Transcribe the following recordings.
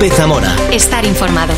COPE Zamora. Estar informado.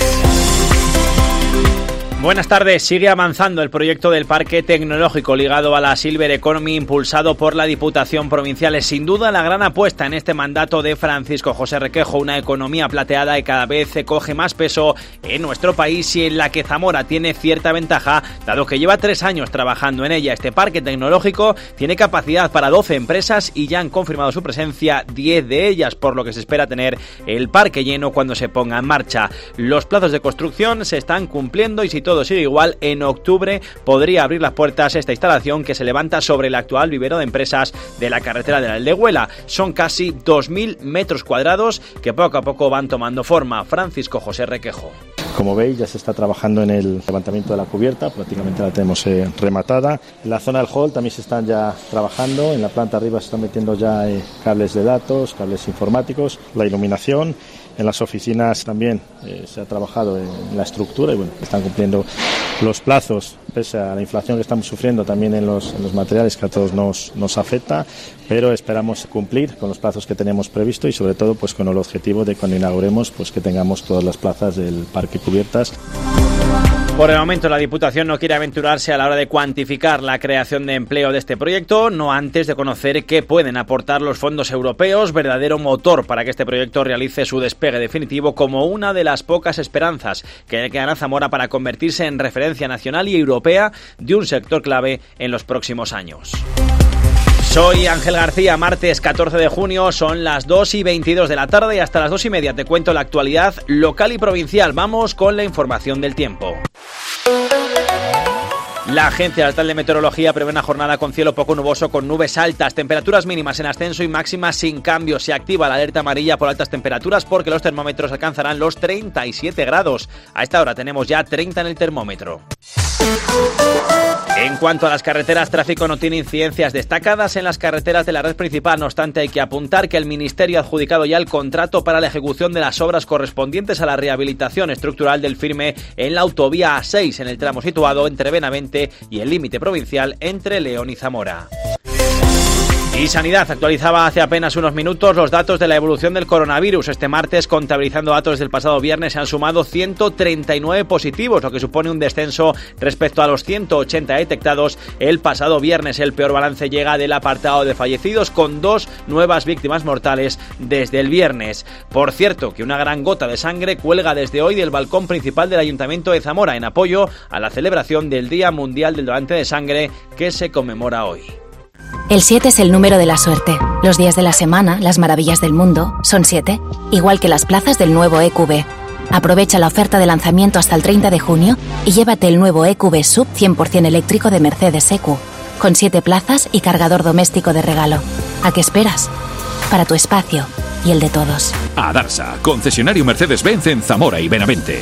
Buenas tardes. Sigue avanzando el proyecto del Parque Tecnológico ligado a la Silver Economy impulsado por la Diputación Provincial. Es sin duda la gran apuesta en este mandato de Francisco José Requejo, una economía plateada que cada vez coge más peso en nuestro país y en la que Zamora tiene cierta ventaja, dado que lleva 3 años trabajando en ella. Este Parque Tecnológico tiene capacidad para 12 empresas y ya han confirmado su presencia 10 de ellas, por lo que se espera tener el parque lleno cuando se ponga en marcha. Los plazos de construcción se están cumpliendo y si todo sigue igual, en octubre podría abrir las puertas esta instalación que se levanta sobre el actual vivero de empresas de la carretera de la Aldehuela. Son casi 2.000 metros cuadrados que poco a poco van tomando forma. Francisco José Requejo. Como veis, ya se está trabajando en el levantamiento de la cubierta, prácticamente la tenemos rematada. En la zona del hall también se están ya trabajando, en la planta arriba se están metiendo ya cables de datos, cables informáticos, la iluminación. En las oficinas también se ha trabajado en la estructura y bueno, están cumpliendo los plazos, pese a la inflación que estamos sufriendo también en los materiales que a todos nos afecta, pero esperamos cumplir con los plazos que tenemos previsto y sobre todo pues con el objetivo de cuando inauguremos pues que tengamos todas las plazas del parque cubiertas. Por el momento la Diputación no quiere aventurarse a la hora de cuantificar la creación de empleo de este proyecto, no antes de conocer qué pueden aportar los fondos europeos, verdadero motor para que este proyecto realice su despegue definitivo como una de las pocas esperanzas que le quedan a Zamora para convertirse en referencia nacional y europea de un sector clave en los próximos años. Soy Ángel García, martes 14 de junio, son las 2:22 de la tarde y hasta las 2:30 te cuento la actualidad local y provincial. Vamos con la información del tiempo. La Agencia Estatal de Meteorología prevé una jornada con cielo poco nuboso con nubes altas, temperaturas mínimas en ascenso y máximas sin cambio. Se activa la alerta amarilla por altas temperaturas porque los termómetros alcanzarán los 37 grados. A esta hora tenemos ya 30 en el termómetro. En cuanto a las carreteras, tráfico no tiene incidencias destacadas en las carreteras de la red principal. No obstante, hay que apuntar que el Ministerio ha adjudicado ya el contrato para la ejecución de las obras correspondientes a la rehabilitación estructural del firme en la autovía A6, en el tramo situado entre Benavente y el límite provincial entre León y Zamora. Y Sanidad actualizaba hace apenas unos minutos los datos de la evolución del coronavirus. Este martes, contabilizando datos del pasado viernes, se han sumado 139 positivos, lo que supone un descenso respecto a los 180 detectados el pasado viernes. El peor balance llega del apartado de fallecidos, con 2 nuevas víctimas mortales desde el viernes. Por cierto, que una gran gota de sangre cuelga desde hoy del balcón principal del Ayuntamiento de Zamora en apoyo a la celebración del Día Mundial del Donante de Sangre que se conmemora hoy. El 7 es el número de la suerte. Los días de la semana, las maravillas del mundo, son 7, igual que las plazas del nuevo EQB. Aprovecha la oferta de lanzamiento hasta el 30 de junio y llévate el nuevo EQB Sub 100% eléctrico de Mercedes EQ, con 7 plazas y cargador doméstico de regalo. ¿A qué esperas? Para tu espacio y el de todos. Adarsa, concesionario Mercedes-Benz en Zamora y Benavente.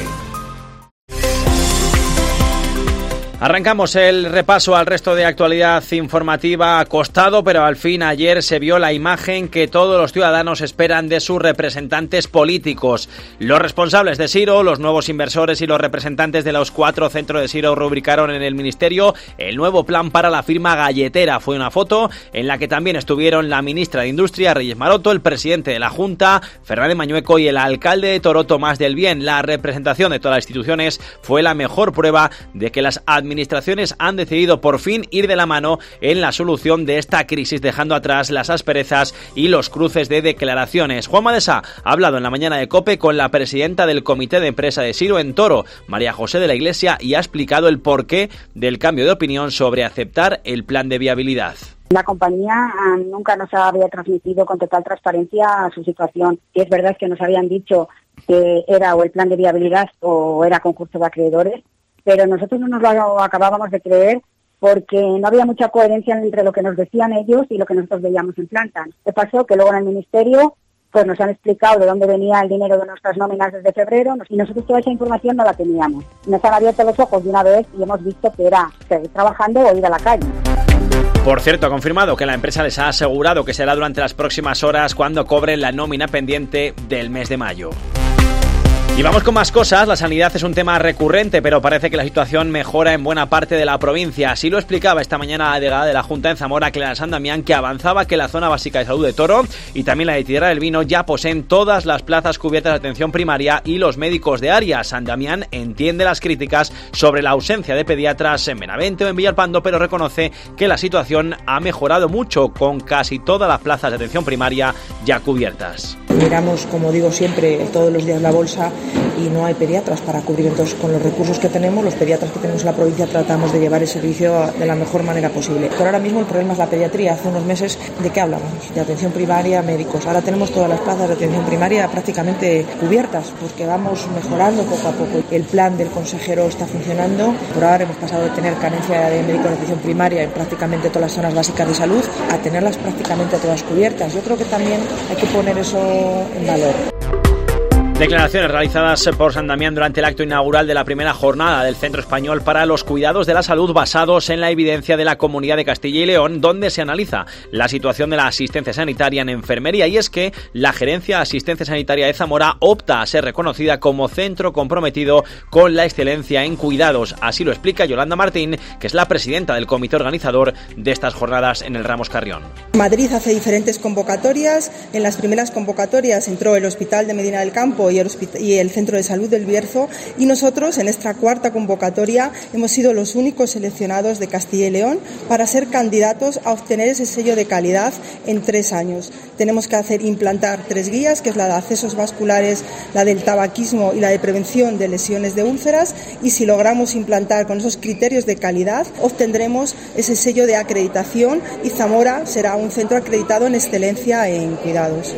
Arrancamos el repaso al resto de actualidad informativa. Ha costado, pero al fin ayer se vio la imagen que todos los ciudadanos esperan de sus representantes políticos. Los responsables de Siro, los nuevos inversores y los representantes de los 4 centros de Siro rubricaron en el Ministerio el nuevo plan para la firma galletera. Fue una foto en la que también estuvieron la ministra de Industria, Reyes Maroto, el presidente de la Junta, Fernández Mañueco, y el alcalde de Toro, Tomás del Bien. La representación de todas las instituciones fue la mejor prueba de que las administraciones han decidido por fin ir de la mano en la solución de esta crisis, dejando atrás las asperezas y los cruces de declaraciones. Juanma de Sá ha hablado en la mañana de COPE con la presidenta del Comité de Empresa de Siro en Toro, María José de la Iglesia, y ha explicado el porqué del cambio de opinión sobre aceptar el plan de viabilidad. La compañía nunca nos había transmitido con total transparencia su situación. Y es verdad que nos habían dicho que era o el plan de viabilidad o era concurso de acreedores, pero nosotros no nos lo acabábamos de creer porque no había mucha coherencia entre lo que nos decían ellos y lo que nosotros veíamos en planta. ¿Qué pasó? Que luego en el Ministerio pues nos han explicado de dónde venía el dinero de nuestras nóminas desde febrero y nosotros toda esa información no la teníamos. Nos han abierto los ojos de una vez y hemos visto que era seguir trabajando o ir a la calle. Por cierto, ha confirmado que la empresa les ha asegurado que será durante las próximas horas cuando cobren la nómina pendiente del mes de mayo. Y vamos con más cosas. La sanidad es un tema recurrente, pero parece que la situación mejora en buena parte de la provincia. Así lo explicaba esta mañana la delegada de la Junta en Zamora, Clara San Damián, que avanzaba que la zona básica de salud de Toro y también la de Tierra del Vino ya poseen todas las plazas cubiertas de atención primaria y los médicos de área. San Damián entiende las críticas sobre la ausencia de pediatras en Benavente o en Villalpando, pero reconoce que la situación ha mejorado mucho, con casi todas las plazas de atención primaria ya cubiertas. Miramos, como digo siempre, todos los días la bolsa y no hay pediatras para cubrir. Entonces, con los recursos que tenemos, los pediatras que tenemos en la provincia, tratamos de llevar el servicio de la mejor manera posible. Pero ahora mismo el problema es la pediatría. Hace unos meses, ¿de qué hablábamos? De atención primaria, médicos. Ahora tenemos todas las plazas de atención primaria prácticamente cubiertas, porque vamos mejorando poco a poco. El plan del consejero está funcionando. Por ahora hemos pasado de tener carencia de médicos de atención primaria en prácticamente todas las zonas básicas de salud a tenerlas prácticamente todas cubiertas. Yo creo que también hay que poner eso en valor. Declaraciones realizadas por San Damián durante el acto inaugural de la primera jornada del Centro Español para los Cuidados de la Salud, basados en la evidencia de la Comunidad de Castilla y León, donde se analiza la situación de la asistencia sanitaria en enfermería. Y es que la Gerencia de Asistencia Sanitaria de Zamora opta a ser reconocida como centro comprometido con la excelencia en cuidados. Así lo explica Yolanda Martín, que es la presidenta del comité organizador de estas jornadas en el Ramos Carrión. Madrid hace diferentes convocatorias. En las primeras convocatorias entró el Hospital de Medina del Campo y el Centro de Salud del Bierzo, y nosotros en esta cuarta convocatoria hemos sido los únicos seleccionados de Castilla y León para ser candidatos a obtener ese sello de calidad en 3 años. Tenemos que implantar 3 guías, que es la de accesos vasculares, la del tabaquismo y la de prevención de lesiones de úlceras, y si logramos implantar con esos criterios de calidad, obtendremos ese sello de acreditación y Zamora será un centro acreditado en excelencia en cuidados.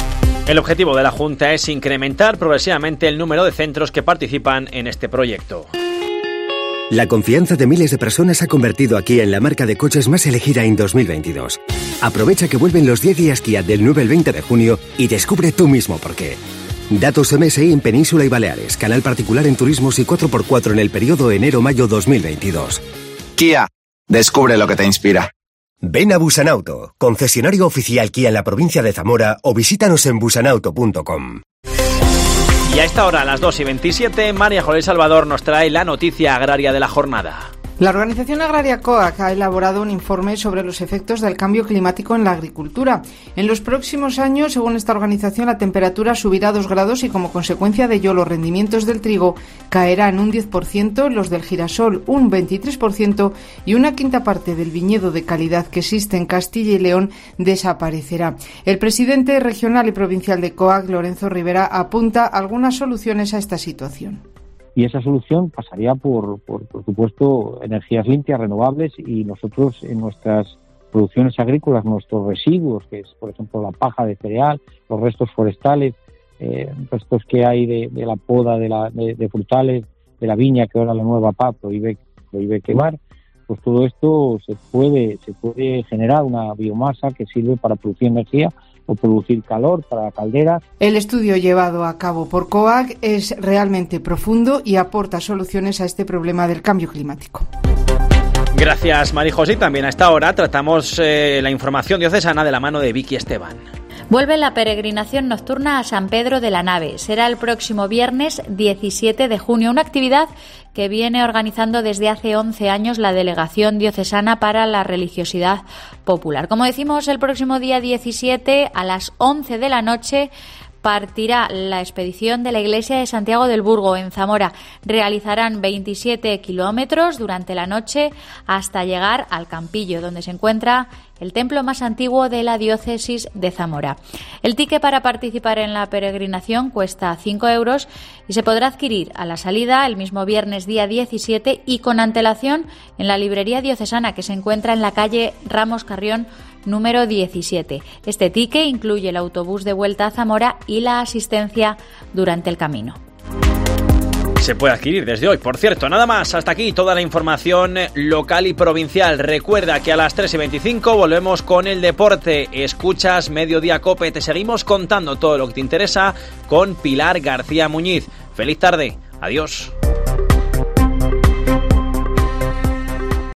El objetivo de la Junta es incrementar progresivamente el número de centros que participan en este proyecto. La confianza de miles de personas ha convertido a Kia en la marca de coches más elegida en 2022. Aprovecha que vuelven los 10 días Kia del 9 al 20 de junio y descubre tú mismo por qué. Datos MSI en Península y Baleares, canal particular en turismos y 4x4 en el periodo enero-mayo 2022. Kia, descubre lo que te inspira. Ven a Busanauto, concesionario oficial Kia en la provincia de Zamora, o visítanos en busanauto.com. Y a esta hora, a las 2:27, María José Salvador nos trae la noticia agraria de la jornada. La Organización Agraria COAG ha elaborado un informe sobre los efectos del cambio climático en la agricultura. En los próximos años, según esta organización, la temperatura subirá a 2 grados y como consecuencia de ello los rendimientos del trigo caerán un 10%, los del girasol un 23% y una quinta parte del viñedo de calidad que existe en Castilla y León desaparecerá. El presidente regional y provincial de COAG, Lorenzo Rivera, apunta algunas soluciones a esta situación. Y esa solución pasaría por supuesto, energías limpias, renovables, y nosotros en nuestras producciones agrícolas, nuestros residuos, que es, por ejemplo, la paja de cereal, los restos forestales, restos que hay de la poda de frutales, de la viña, que ahora la nueva PAC prohíbe quemar, pues todo esto se puede generar una biomasa que sirve para producir energía o producir calor para calderas. El estudio llevado a cabo por COAG es realmente profundo y aporta soluciones a este problema del cambio climático. Gracias, María José. También a esta hora tratamos la información diocesana de la mano de Vicky Esteban. Vuelve la peregrinación nocturna a San Pedro de la Nave. Será el próximo viernes 17 de junio, una actividad que viene organizando desde hace 11 años la Delegación Diocesana para la Religiosidad Popular. Como decimos, el próximo día 17 a las 11 de la noche partirá la expedición de la Iglesia de Santiago del Burgo en Zamora. Realizarán 27 kilómetros durante la noche hasta llegar al Campillo, donde se encuentra el templo más antiguo de la diócesis de Zamora. El ticket para participar en la peregrinación cuesta 5 euros y se podrá adquirir a la salida el mismo viernes día 17 y con antelación en la librería diocesana que se encuentra en la calle Ramos Carrión número 17. Este ticket incluye el autobús de vuelta a Zamora y la asistencia durante el camino. Se puede adquirir desde hoy. Por cierto, nada más. Hasta aquí toda la información local y provincial. Recuerda que a las 3:25 volvemos con el deporte. Escuchas Mediodía COPE. Te seguimos contando todo lo que te interesa con Pilar García Muñiz. Feliz tarde. Adiós.